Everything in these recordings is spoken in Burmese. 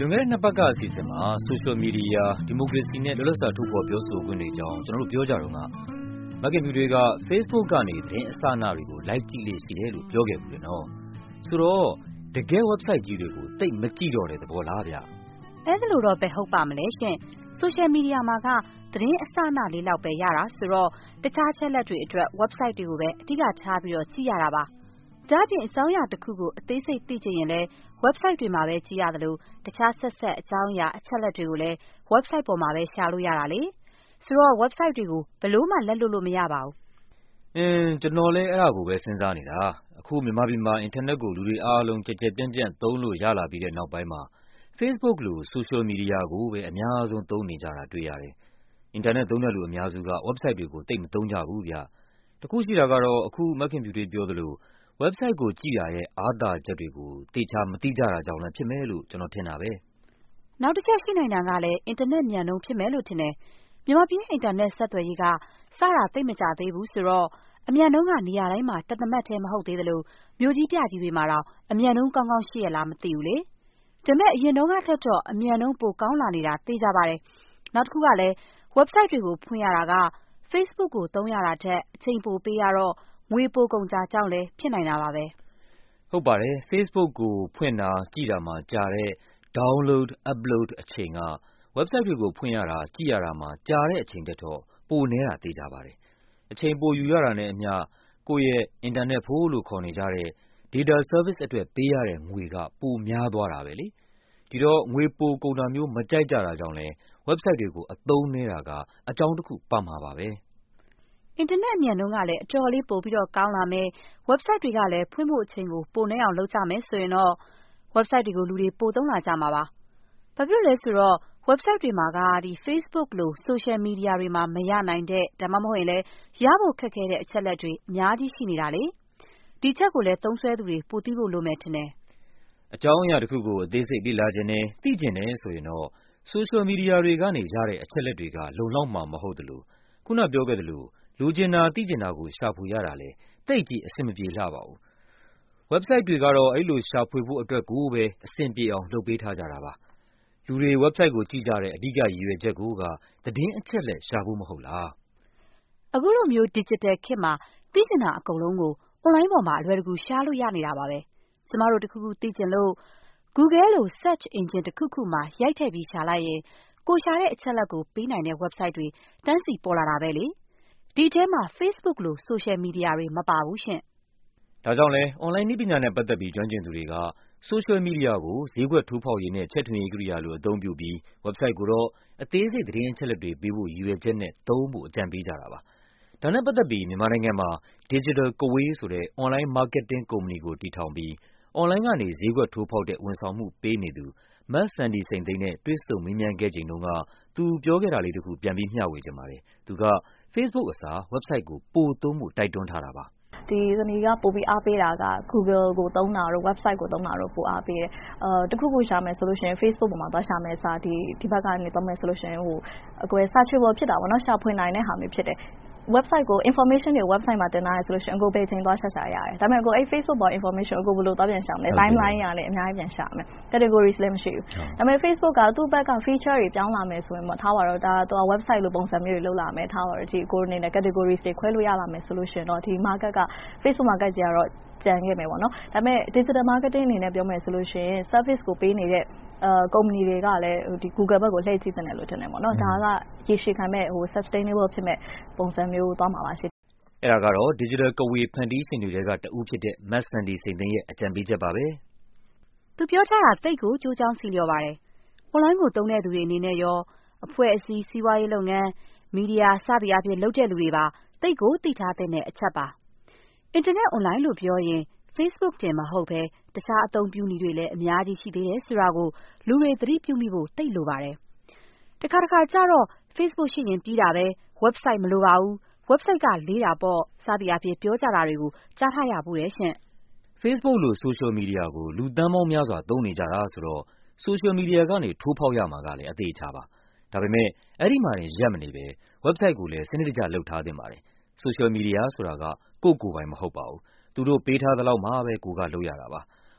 လွန်ခဲ့တဲ့နှစ်ပတ်ကအစီအစဉ်မှာ social media ဒီမိုကရေစီနဲ့လွတ်လပ်စွာထုတ်ဖော်ပြောဆိုခွင့်တွေအကြောင်းကျွန်တော်တို့ပြောကြတော့ကမခင်ဖြူတွေက Facebook ကနေသတင်းအစအနတွေကို like ကြည့်လေ့ရှိတယ်လို့ပြောခဲ့ဘူးလေနော်ဆိုတော့တကယ် website ကြီးတွေကိုတိတ်မကြည့်တော့တဲ့သဘောလားဗျအဲ့ဒါလို့တော့ပဲဟုတ်ပါမလဲရှင် social media မှာကသတင်းအစအနလေးလောက်ပဲရတာဆိုတော့တခြားချက်လက်တွေအတွက် website တွေကိုပဲအဓိကထားပြီးတော့ကြည့်ရတာပါဒါ့အပြင်အကြောင်းအရာတစ်ခုကိုအသေးစိတ်သိချင်ရင်လည်း website တွေမှာပဲကြည့်ရတယ်လို့တခြားဆက်အကြောင်းအရာအချက်လက်တွေကိုလည်း website ပေါ်မှာပဲရှာလို့ရတာလေဆိုတော့ website တွေကိုဘယ်လို့မှလက်လွတ်လို့မရပါဘူးကျွန်တော်လည်းအဲ့ဒါကိုပဲစဉ်းစားနေတာအခုမြန်မာပြည်မှာအင်တာနက်ကိုလူတွေအားလုံးကြကြပြန့်ပြန့်သုံးလို့ရလာပြီးတဲ့နောက်ပိုင်းမှာ Facebook လို social media ကိုပဲအများဆုံးသုံးနေကြတာတွေ့ရတယ်အင်တာနက်သုံးတဲ့လူအများစုက website တွေကိုတိတ်မသုံးကြဘူးဗျတခုရှိတာကတော့အခုမခင်ဖြူတွေပြောသလိုwebsite ကိုကြည့်ရတဲ့အားသာချက်တွေကိုသေချာမသိကြတာကြောင့်လည်းဖြစ်မယ်လို့ကျွန်တော်ထင်တာပဲနောက်တစ်ချက်ရှိနိုင်တာကလည်းအင်တာနက်မြန်နှုန်းဖြစ်မယ်လို့ထင်တယ်မြန်မာပြည်အင်တာနက်ဆက်သွယ်ရေးကစတာသိမကြသေးဘူးဆိုတော့အမြန်နှုန်းကနေရာတိုင်းမှာတသမတ်ထဲမဟုတ်သေးသလိုမြို့ကြီးပြကြီးတွေမှာတော့အမြန်နှုန်းကောင်းကောင်းရှိရလားမသိဘူးလေဒါပေမဲ့အရင်နှုန်းကထက်တော့အမြန်နှုန်းပိုကောင်းလာနေတာသိကြပါတယ်နောက်တစ်ခုကလည်း website တွေကိုဖွင့်ရတာက Facebook ကိုသုံးရတာထက်အချိန်ပိုပေးရတော့ငွေပိုကုန်ကြကြောင်းလည်းဖြစ်နိုင်တာပါပဲဟုတ်ပါတယ် Facebook ကိုဖွင့်တာကြည့်တာမှာကြာတဲ့ download upload အချိန်က website တွေကိုဖွင့်ရတာကြည့်ရတာမှာကြာတဲ့အချိန်တက်တော့ပိုနေတာသိကြပါတယ်အချိန်ပိုယူရတာနဲ့အမျှကိုယ့်ရဲ့ internet ဖို့လို့ခေါ်နေကြတဲ့ data service အတွက်ပေးရတဲ့ငွေကပိုများသွားတာပဲလေဒီတော့ငွေပိုကုန်တာမျိုးမကြိုက်ကြတာကြောင့်လဲ website တွေကိုအသုံးနေတာကအကြောင်းတစ်ခုပါမှာပါပဲအင်တာနက်အမြန်နှုန်းကလည်းအတော်လေးပိုပြီးတော့ကောင်းလာမယ် website တွေကလည်းဖွင့်ဖို့အချိန်ကိုပိုနှဲအောင်လုပ်ကြမယ်ဆိုရင်တော့ website တွေကိုလူတွေပိုသုံးလာကြမှာပါဘာဖြစ်လို့လဲဆိုတော့ website တွေမှာကဒီ Facebook လို social media တွေမှာမရနိုင်တဲ့ဒါမှမဟုတ်ရင်လည်းရဖို့ခက်ခဲတဲ့အချက်လက်တွေအများကြီးရှိနေတာလေဒီချက်ကိုလည်းသုံးစွဲသူတွေပိုသိဖို့လိုမယ်ထင်တယ်အကြောင်းအရာတစ်ခုကိုအသေးစိတ်လေ့လာခြင်းနဲ့သိကျင်တယ်ဆိုရင်တော့ social media တွေကနေရတဲ့အချက်လက်တွေကလုံလောက်မှာမဟုတ်သလိုခုနပြောခဲ့သလိုလိုချင်တာသိချင်တာကိုရှာဖွေရတာလေတိတ်ကြီးအဆင်မပြေလှပါဘူး website တွေကတော့အဲ့လိုရှာဖွေဖို့အတွက်ကိုပဲအဆင်ပြေအောင်လုပ်ပေးထားကြတာပါလူတွေ website ကိုကြည့်ကြတဲ့အဓိကရည်ရွယ်ချက်ကိုကသတင်းအချက်လက်ရှာဖို့မဟုတ်လားအခုလိုမျိုး digital ခေတ်မှာသိချင်တာအကုန်လုံးကို online ပေါ်မှာအလွယ်တကူရှာလို့ရနေတာပါပဲကျမတို့တခုခုသိချင်လို့ Google လို search engine တစ်ခုခုမှာရိုက်ထည့်ပြီးရှာလိုက်ရင်ကိုရှာတဲ့အချက်လက်ကိုပေးနိုင်တဲ့ website တွေတန်းစီပေါ်လာတာပဲလေဒီထဲမှာ Facebook လို social media တွေမပါဘူးရှင့်ဒါကြောင့်လဲ online နည်းပညာနဲ့ပတ်သက်ပြီးကျွမ်းကျင်သူတွေက social media ကိုဈေးကွက်ထိုးဖောက်ရေးနဲ့ချက်ထွင်ရေးကိရိယာလိုအသုံးပြုပြီး website ကိုတော့အသေးစိတ်သတင်းအချက်လက်တွေပေးဖို့ရည်ရွယ်ချက်နဲ့သုံးဖို့အကြံပေးကြတာပါဒါနဲ့ပတ်သက်ပြီးမြန်မာနိုင်ငံမှာ Digital Kway ဆိုတဲ့ online marketing ကုမ္ပဏီကိုတည်ထောင်ပြီး online ကနေဈေးကွက်ထိုးဖောက်တဲ့ဝန်ဆောင်မှုပေးနေသူမဆန်ဒီစိန်သိန်းနဲ့တွေ့ဆုံမေးမြန်းခဲ့ချိန်တုန်းကသူပြောခဲ့တာလေးတစ်ခုပြန်ပြီးမျှဝေချင်ပါတယ်သူက Facebook အစား website ကိုပိုသုံးဖို့တိုက်တွန်းထားတာပါဒီသမီးကပိုပြီးအားပေးတာက Google ကိုသုံးတာတို့ website ကိုသုံးတာတို့ပိုအားပေးတယ်။တခုခုရှာမယ်ဆိုလို့ရှိရင် Facebook ပေါ်မှာသွားရှာမယ်စားဒီဘက်ကနေသုံးမယ်ဆိုလို့ရှိရင်အကွယ် searchable ဖြစ်တာပေါ့နော်ရှာဖွေနိုင်တဲ့ဟာမျိုးဖြစ်တယ်။ website ကို information တွေ website မှာတင်ထားရဆိုလို့ရှိရင်ကိုပဲချိန်သွားရှာရတယ်။ဒါပေမဲ့ကိုအဲ့ Facebook ပေါ် information ကိုဘယ်လိုသွားပြန်ရှာမလဲ timeline ရနဲ့အများကြီးပြန်ရှာမယ်။ categories လည်းမရှိဘူး။ဒါပေမဲ့ Facebook ကသူ့ဘက်က feature တွေပြောင်းလာမယ်ဆိုရင်ပေါ့ထားပါတော့ဒါသူက website လိုပုံစံမျိုးတွေလုပ်လာမယ်ထားပါတော့ဒီကိုအနေနဲ့ categories တွေခွဲလို့ရလာမယ်ဆိုလို့ရှိရင်တော့ဒီ market က Facebook market ကြီးကတော့ကြံခဲ့မယ်ပေါ့နော်။ဒါပေမဲ့ digital marketing အနေနဲ့ပြောမယ်ဆိုလို့ရှိရင် service ကိုပေးနေတဲ့ကုမ္ပဏီတွေကလည်းဒီ Google ဘက်ကိုလှည့်ကြည့်တယ်လို့ထင်တယ်ပေါ့နော်ဒါကရေရှည်ခံမဲ့sustainable ဖြစ်မဲ့ပုံစံမျိုးသွားမှာပါရှိအဲ့ဒါကတော့ Digital Kway ဖန်တီးရှင်တွေကတဦးဖြစ်တဲ့မဆန်ဒီစိန်သိန်းရဲ့အကြံပေးချက်ပါပဲသူပြောထားတာသိကိုကြိုးချောင်းစီလျော်ပါတယ် online ကိုသုံးတဲ့သူတွေအနေနဲ့ရောအဖွဲ့အစည်းစီးပွားရေးလုပ်ငန်းမီဒီယာစသည်အပြင်လုပ်တဲ့လူတွေပါသိကိုသိထားတဲ့အချက်ပါအင်တာနက် online လို့ပြောရင် Facebook တင်မဟုတ်ပဲတခြားအသုံးပြုနည်းတွေလည်းအများကြီးရှိသေးတယ်ဆိုတာကိုလူတွေသတိပြုမိဖို့သိလိုပါတယ်တခါကြတော့ Facebook ရှိရင်ပြီးတာပဲ website မလိုပါဘူး website ကလေးတာပေါ့စသည်အပြင်ပြောကြတာတွေကိုကြားထားရဘူးတဲ့ရှင့် Facebook လို social media ကိုလူသန်းပေါင်းများစွာသုံးနေကြတာဆိုတော့ social media ကနေထိုးဖောက်ရမှာကလည်းအသေးချာပါဒါပေမဲ့အဲ့ဒီမှာနေရပ်မနေပဲ website ကိုလည်းစနစ်တကျလုပ်ထားသင့်ပါတယ် social media ဆိုတာကကိုယ်ပိုင်မဟုတ်ပါဘူးသူတို့ပေးထားသလောက်မှပဲကိုကလုပ်ရတာပါ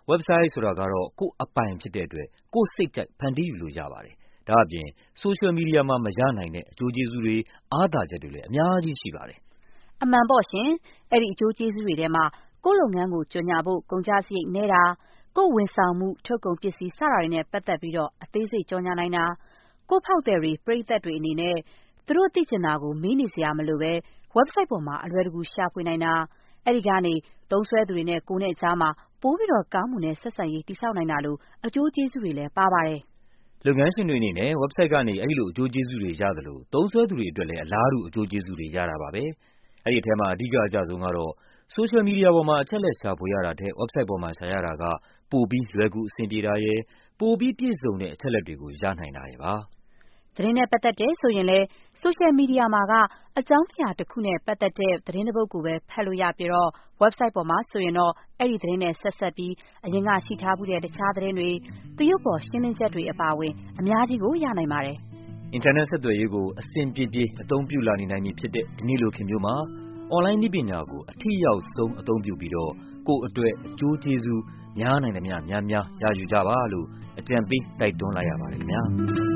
website ဆိုတာကတော့ကိုယ့်အပိုင်ဖြစ်တဲ့အတွက်ကိုယ့်စိတ်ကြိုက်ဖန်တီးယူလို့ရပါတယ်။ဒါ့အပြင် social media မှာမရနိုင်တဲ့အကျိုးကျေးဇူးတွေအားသာချက်တွေလည်းအများကြီးရှိပါတယ်။အမှန်ပေါ့ရှင်။အဲ့ဒီအကျိုးကျေးဇူးတွေထဲမှာကိုယ့်လုပ်ငန်းကိုကြော်ညာဖို့ကုန်ကျစရိတ်နည်းတာကိုယ့်ဝန်ဆောင်မှုထုတ်ကုန်ပစ္စည်းစတာတွေနဲ့ပတ်သက်ပြီးတော့အသေးစိတ်ကြော်ညာနိုင်တာကိုယ့်ဖောက်သည်တွေပရိသတ်တွေအနေနဲ့သူတို့သိချင်တာကိုမေးနေစရာမလိုပဲ website ပေါ်မှာအလွယ်တကူရှာဖွေနိုင်တာအဲ့ဒီကနေသုံးစွဲသူတွေနဲ့ကိုယ်နဲ့ကြားမှာပိုပြီးတော့ကောင်းမွန်တဲ့ဆက်ဆံရေးတည်ဆောက်နိုင်တာလို့အကျိုးကျေးဇူးတွေလည်းပါပါတယ်။လုပ်ငန်းရှင်တွေအနေနဲ့ website ကနေအဲ့လိုအကျိုးကျေးဇူးတွေရသလိုသုံးစွဲသူတွေအတွက်လည်းအလားတူအကျိုးကျေးဇူးတွေရတာပါပဲ။အဲ့ဒီအထဲမှာအဓိကအကျဆုံးကတော့ social media ပေါ်မှာအချက်လက်ရှာဖွေရတာထက် website ပေါ်မှာရှာရတာကပိုပြီးလွယ်ကူအဆင်ပြေတာရယ်ပိုပြီးပြည့်စုံတဲ့အချက်လက်တွေကိုရနိုင်တာရယ်ပါ။သတင်းနဲ့ပတ်သက်တယ်ဆိုရင်လည်း social media မှာကအကြောင်းအရာတစ်ခုနဲ့ပတ်သက်တဲ့သတင်းတစ်ပုဒ်ကိုပဲဖတ်လို့ရပြီးတော့ website ပေါ်မှာဆိုရင်တော့အဲ့ဒီသတင်းနဲ့ဆက်ဆက်ပြီးအရင်ကရှိထားမှုတဲ့တခြားသတင်းတွေသရုပ်ပေါ်ရှင်းလင်းချက်တွေအပါအဝင်အများကြီးကိုရနိုင်ပါတယ်။အင်တာနက်ဆက်သွယ်ရေးကိုအဆင်ပြေပြေအသုံးပြုလာနေနိုင်ပြီဖြစ်တဲ့ဒီနေ့လိုခေတ်မျိုးမှာ online နည်းပညာကိုအထိရောက်ဆုံးအသုံးပြုပြီးတော့ကိုယ့်အတွက်အကျိုးကျေးဇူးများနိုင်သမျှများများရယူကြပါလို့အကြံပေးတိုက်တွန်းလိုက်ရပါတယ်ခင်ဗျာ။